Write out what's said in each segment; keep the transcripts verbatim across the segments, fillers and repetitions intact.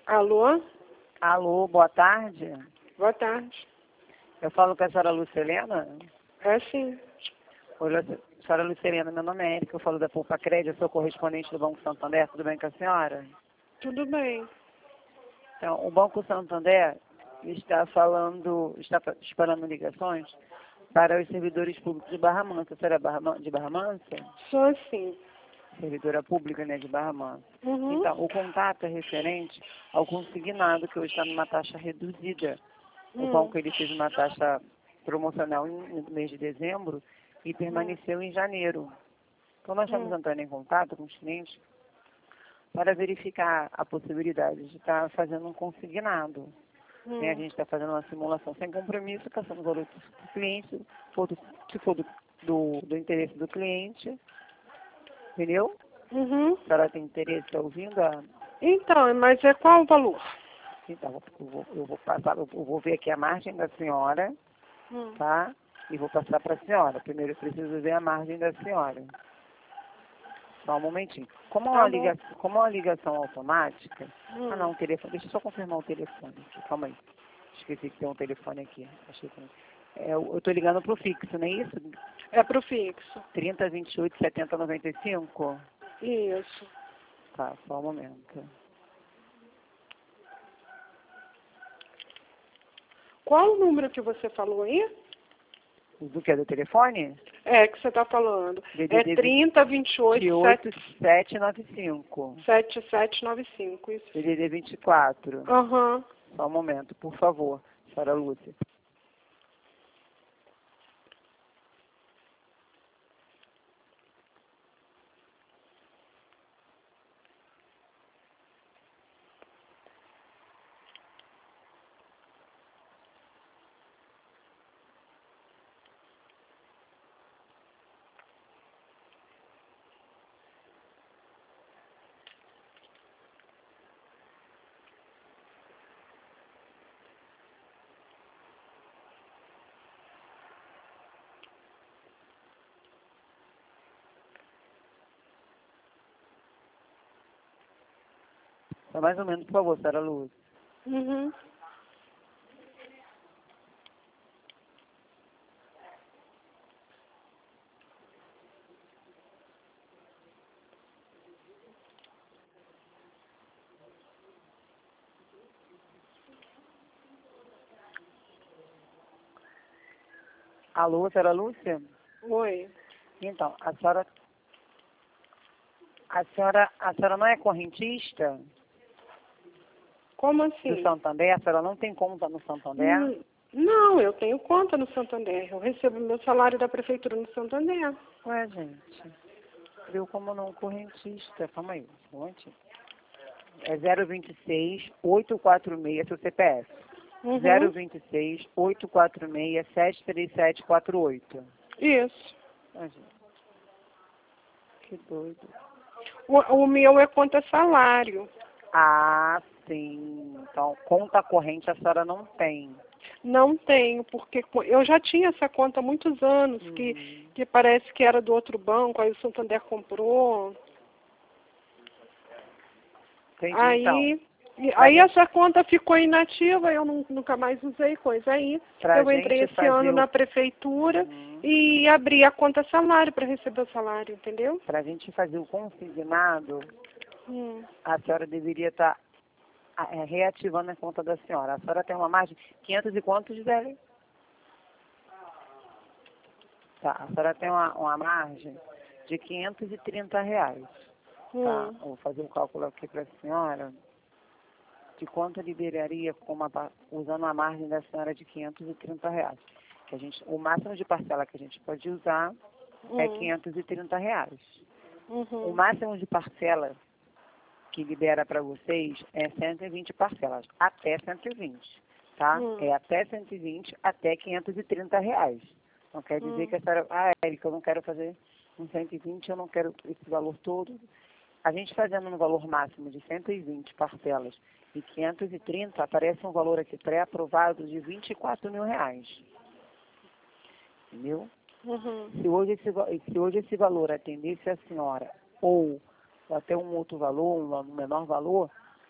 Alô? Alô, boa tarde. Boa tarde. Eu falo com a senhora Lucelena. É sim. Oi, Lu- senhora Lucelena, meu nome é Érica, eu falo da Poupa Crédito, eu sou correspondente do Banco Santander, tudo bem com a senhora? Tudo bem. Então, o Banco Santander está falando, está fa- esperando ligações para os servidores públicos de Barra Mansa. A senhora é Barra Man- de Barra Mansa? Sou assim. Servidora pública, né, de Barra Mansa. Uhum. Então, o contato é referente ao consignado, que hoje está numa taxa reduzida. O Hum. banco ele fez uma taxa promocional em- no mês de dezembro e permaneceu em janeiro. Então, nós estamos Hum. entrando em contato com os clientes para verificar a possibilidade de estar fazendo um consignado. Hum. Né? A gente está fazendo uma simulação sem compromisso, caçando valor do cliente, se for do, se for do, do, do interesse do cliente. Entendeu? Uhum. A senhora tem interesse, está ouvindo? A... Então, mas é qual o valor? Então, eu vou, eu vou passar, eu vou ver aqui a margem da senhora, Hum. tá? E vou passar para a senhora. Primeiro eu preciso ver a margem da senhora. Só um momentinho. Como é uma, Tá bom. liga, como é uma ligação automática... Hum. Ah, não, o telefone. Deixa eu só confirmar o telefone aqui. Calma aí. Esqueci que tem um telefone aqui. Achei que... é, eu estou ligando para o fixo, não é isso? É pro fixo. trinta, vinte e oito, setenta, noventa e cinco? Isso. Tá, só um momento. Qual o número que você falou aí? Do que? Do telefone? É, que você tá falando. D É D D trinta, vinte e oito, vinte e oito, sete nove cinco. sete sete nove cinco. Isso. D D D vinte e quatro. Aham. Só um momento, por favor, senhora Lúcia. Só mais ou menos, por favor, senhora Lúcia. Uhum. Alô, senhora Lúcia? Oi. Então, a senhora... A senhora, a senhora não é correntista Como do assim? Santander? A senhora não tem conta no Santander? Hum, Não, eu tenho conta no Santander. Eu recebo meu salário da prefeitura no Santander. Ué, gente. Viu como não correntista? Calma aí, um momentinho. É zero vinte e seis, oito quatro seis, seu C P F. Uhum. zero vinte e seis, oito quatro seis, sete três sete quatro oito. Isso. Ah, gente. Que doido. O, o meu é conta salário. Ah, sim. Então, conta corrente a senhora não tem. Não tenho, porque co- eu já tinha essa conta há muitos anos, que, Uhum. que parece que era do outro banco, aí o Santander comprou. Entendi, Aí, então. e- Pra aí gente, essa conta ficou inativa, eu nu- nunca mais usei coisa. Aí pra eu entrei gente esse fazer ano o... na prefeitura Uhum. e abri a conta salário para receber o salário, entendeu? Pra gente fazer o consignado, Hum. a senhora deveria estar reativando a conta da senhora. A senhora tem uma margem de quinhentos e quantos, velho? Tá, a senhora tem uma, uma margem de quinhentos e trinta reais. Tá, Hum. vou fazer o cálculo aqui para a senhora de quanto liberaria com uma, pa- usando a margem da senhora de quinhentos e trinta reais. Que a gente, o máximo de parcela que a gente pode usar é Hum. quinhentos e trinta reais. O Uhum. máximo de parcela que libera para vocês é cento e vinte parcelas, até cento e vinte, tá? Hum. É até cento e vinte, até quinhentos e trinta reais. Não quer dizer Hum. que a senhora, ah, Érica, eu não quero fazer um cento e vinte, eu não quero esse valor todo. A gente fazendo no valor máximo de cento e vinte parcelas e quinhentos e trinta, aparece um valor aqui pré-aprovado de vinte e quatro mil reais. Entendeu? Uhum. Se hoje esse, va- se hoje esse valor atendesse a senhora ou até um outro valor, um menor valor,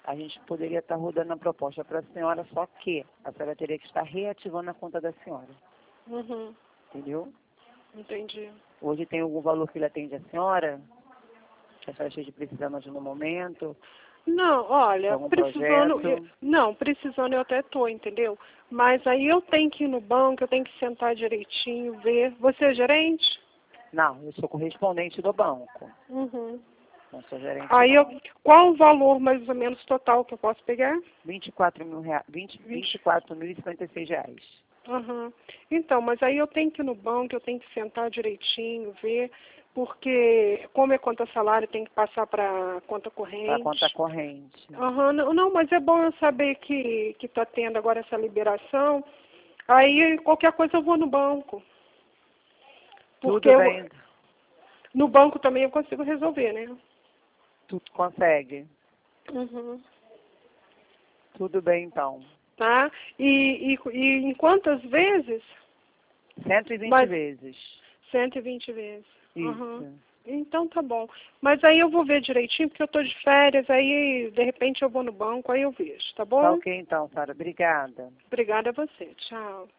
a gente poderia estar rodando a proposta para a senhora, só que a senhora teria que estar reativando a conta da senhora. Uhum. Entendeu? Entendi. Hoje tem algum valor que ele atende a senhora? Que a senhora esteja precisando de no momento? Não, olha, Algum precisando... projeto? eu- Não, precisando eu até tô, entendeu? Mas aí eu tenho que ir no banco, eu tenho que sentar direitinho, ver. Você é gerente? Não, eu sou correspondente do banco. Uhum. Não sou gerente Aí não. eu... Qual o valor mais ou menos total que eu posso pegar? vinte e quatro mil reais, vinte, vinte e quatro mil e cinquenta e seis reais. Uhum. Então, mas aí eu tenho que ir no banco, eu tenho que sentar direitinho, ver, porque como é conta salário, tem que passar para conta corrente. Para conta corrente. Uhum. Não, não, mas é bom eu saber que que está tendo agora essa liberação. Aí qualquer coisa eu vou no banco. Porque Tudo eu, bem. no banco também eu consigo resolver, né? Tu consegue. Uhum. Tudo bem, então. Tá? E, e, e em quantas vezes? cento e vinte Mas- vezes. cento e vinte vezes. Isso. Uhum. Então tá bom. Mas aí eu vou ver direitinho, porque eu tô de férias, aí de repente eu vou no banco, aí eu vejo, tá bom? Tá ok, então, Sara. Obrigada. Obrigada a você. Tchau.